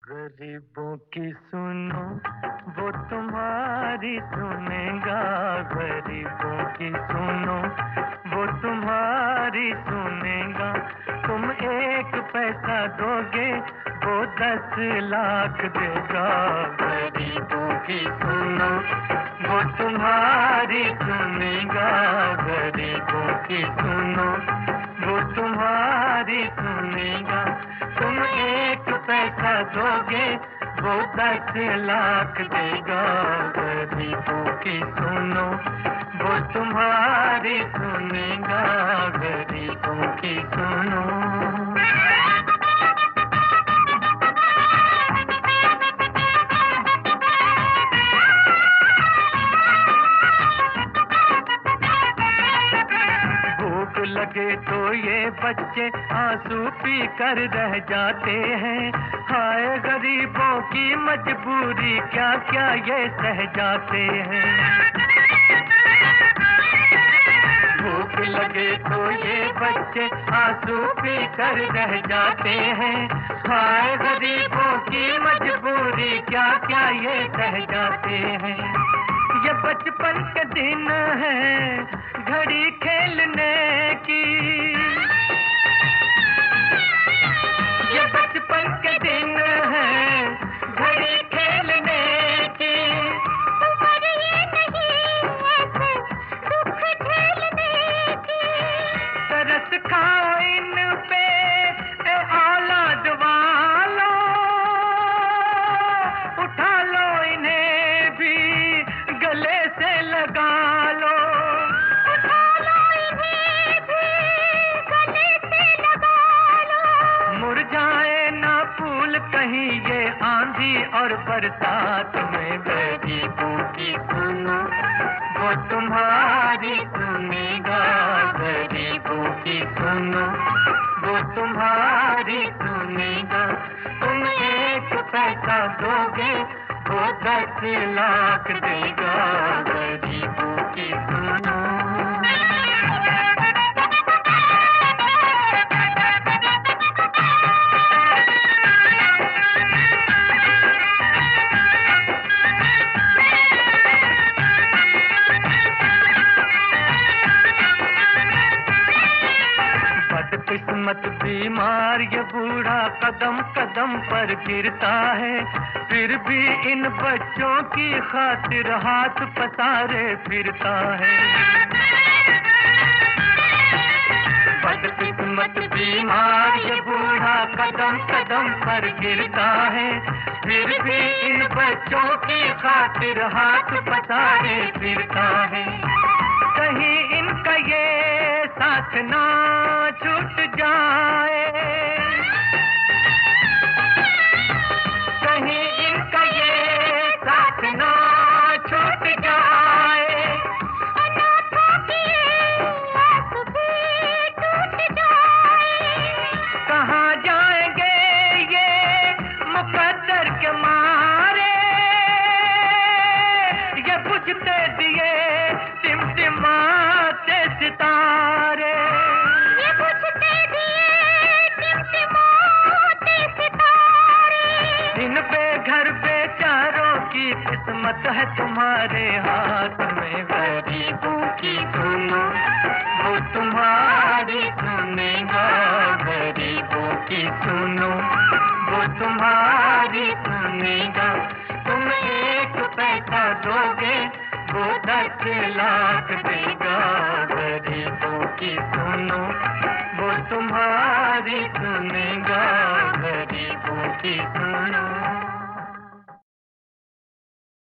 गरीबों की सुनो, वो तुम्हारी सुनेगा। गरीबों की सुनो, वो तुम्हारी सुनेगा। तुम एक पैसा दोगे, वो 10 लाख देगा। गरीबों की सुनो, वो तुम्हारी सुनेगा। गरीबों की सुनो, वो तुम्हारी सुनेगा। तुम एक पैसा दोगे, वो 10 लाख देगा। गरीबों की सुनो, वो तुम्हारी सुनेगा। गरीबों की सुनो। लगे तो ये बच्चे आंसू पी कर रह जाते हैं। हाय गरीबों की मजबूरी, क्या क्या ये सह जाते हैं। भूख लगे तो ये बच्चे आंसू पी कर रह जाते हैं। हाय गरीबों की मजबूरी, क्या क्या ये सह जाते हैं। ये बचपन के दिन है, घड़ी खेलने की। ये बचपन के दिन है, घड़ी खेलने की। उम्र ये नहीं ऐसे दुख झेलने की। तरस खाओ इन पे ए औलाद वालो, उठा लो इन्हें भी गले से लगा लो। उठा लो इन्हें भी गले से लगा लो। मुरझाए ना फूल कहीं ये आंधी और बरसात में। गरीबों की सुनो, वो तुम्हारी सुनेगा। गरीबों की सुनो, वो तुम्हारी सुनेगा। तुम एक पैसा दोगे, वो 10 लाख देगा। गरीबों की सुनो। बदकिस्मत बीमार ये बूढ़ा कदम कदम पर गिरता है, फिर भी इन बच्चों की खातिर हाथ पसारे फिरता है। बदकिस्मत बीमार ये बूढ़ा कदम कदम पर गिरता है, फिर भी इन बच्चों की खातिर हाथ पसारे फिरता है। कहीं इनका ये साथ ना छूट जाए, कहीं इनका ये साथ ना छूट जाए। अनाथों की आस भी टूट जाए। कहाँ जाएंगे ये मुकद्दर के मारे, ये बुझते दिए टिमटिमाते सितारे। ये बुझते दिए टिमटिमाते सितारे। इन बेघर बेचारों की किस्मत है तुम्हारे हाथ में। गरीबों की सुनो, वो तुम्हारी सुनेगा। गरीबों की सुनो, वो तुम्हारी सुनेगा। तुम एक पैसा दोगे, वो 10 लाख देगा।